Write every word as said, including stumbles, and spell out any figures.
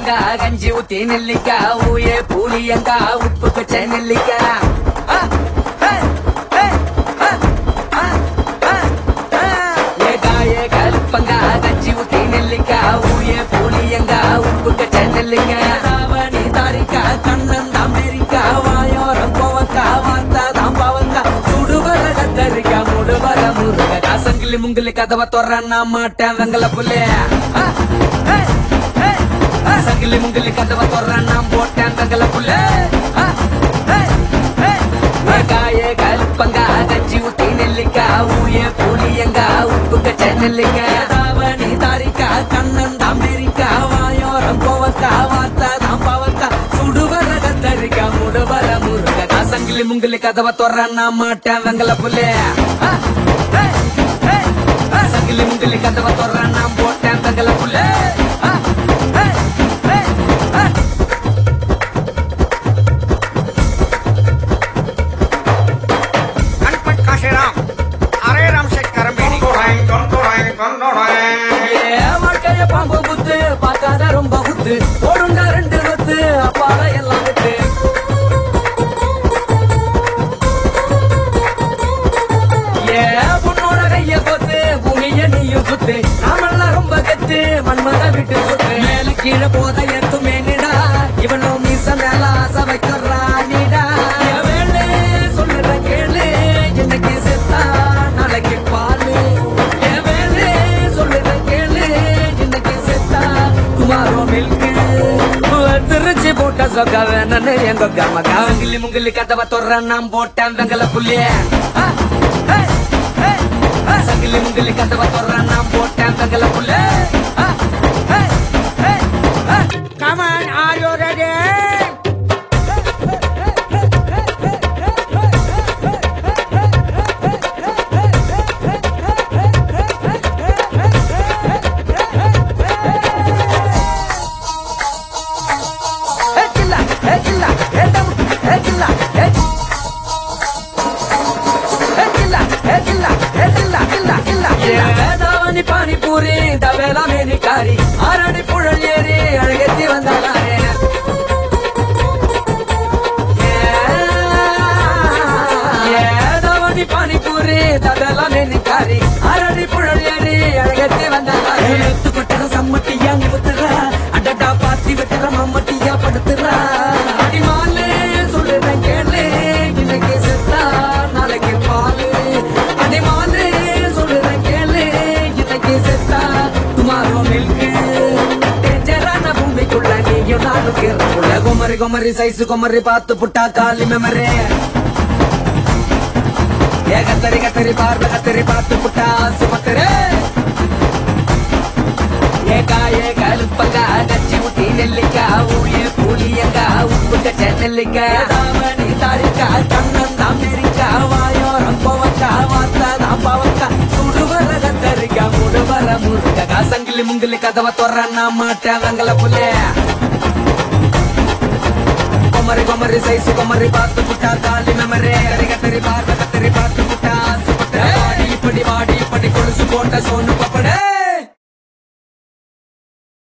கல்பங்கா கஞ்சி ஊத்தி நெல்லிக்கா ஊயே பூலியங்கா உப்பு கச்ச நெல்லிக்கா ஏகாயே கல்பங்கா கஞ்சி ஊத்தி நெல்லிக்கா ஊயே பூலியங்கா உப்பு கச்ச நெல்லிக்கா தாவணி தாரிக்கா கண்ணன் அமெரிக்கா வாயோரம் போவக்கா வார்த்தா தாம்பாவக்கா சுடுவர கத்தரிக்கா முடுவர முருகா சங்கிலி முங்கிலி கதவை தொற நான் மாட்டேன் வெங்கல புள்ளே சங்கிலி முங்கிலி கதவை தொற நான் போட்டேன் வெங்கல புள்ளே ஏகாயே கல்பங்கா கஞ்சி ஊத்தி நெல்லிக்கா ஊயே பூலியங்கா உப்பு கச்ச நெல்லிக்கா தாவணி தாரிக்கா கண்ணன் அமெரிக்கா வாயோரம் போவக்கா வார்த்தா தாம்பாவக்கா சுடுவர கத்தரிக்கா முடுவர முருகா சங்கிலி முங்கிலி கதவை தொற நான் மாட்டேன் வெங்கல புள்ளே சங்கிலி முங்கிலி கதவை தொற நான் போட்டேன் வெங்கல புள்ளே गणपत काशीराम अरे राम शेखर मेरी வாழ்க்கைய பாம்பு குத்து பார்க்காத ரொம்ப குத்து ஓடுண்டா ரெண்டு குத்து அப்பால எல்லாம் விட்டு ஏ பொண்ணோட கைய கொத்து பூமிய நீயும் சுத்து நாமெல்லாம் ரொம்ப கத்து மண்மத விட்டு சுத்து மேல கீழே போத எத்துமே நிடா இவனோ மீச மேல ஆசை வைக்கிறா நீடா வேலை சொல்லுற கேளு இன்னைக்கு செத்தா நாளைக்கு பாலு என் வேலை சொல்லுற கேளு இன்னைக்கு செத்தா குமாரோ மில்கு திருச்சி போட்ட சொக்க வேணுன்னு எங்க கமகா சங்கிலி முங்கிலி கதவை தொற நான் போட்டேன் வெங்கல புள்ளிய சங்கிலி முங்கிலி கதவை தொற நான் போட்டேன் வெங்கல புள்ளே Come on, are you ready? தாவணி பானிபூரி தவேலா மேனிக்காரி ஆரணி புழல் ஏறி அழகத்தி வந்தாரே தாவணி பானிபூரி தவேலா மேனிக்காரி ஆரணி புழல் ஏறி அழகத்தி வந்தாரே கொட்டற சம்மட்டியா நிறுத்துறா அடடா பாத்தி வெட்டுற மம்மட்டியா படுத்துறா அடிமாலே சொல்லுறேன் கேளு இன்னைக்கு செத்தா நாளைக்கு பாலு அடிமாலே சொல்லுறேன் கேளு இன்னைக்கு செத்தா குமாரோ மில்கு டேஞ்சரான பூமிக்குள்ள நீயும் நானும் கேட்குள்ள குமரி குமரி சைசு குமரி பார்த்து புட்டா காலி மெமரே ஏ கத்தரி கத்தரி பார்வை கத்தரி பார்த்து புட்டா சுமத்தரே ஏகாயே கல்பங்கா கச்சி ஊத்தி நெல்லிக்கா ஊயே பூலியங்கா உப்பு கச்ச நெல்லிக்கா தாவணி தாரிக்கா கண்ணன் அமெரிக்கா வாயோரம் போவக்கா வார்த்தா தாம்பாவக்கா சுடுவர கத்தரிக்கா முடுவர முருகா சங்கிலி முங்கிலி கதவை தொற நான் மாட்டேன் வெங்கல புள்ளே குமரி குமரி சைசு குமரி பார்த்து புட்டா காலி மெமரே கரி கத்தரி பார்வை கத்தரி பார்த்து புட்டா சுமத்தரே வாடி இப்படி வாடி இப்படி கொலுசு போட்ட சோனு பப்படே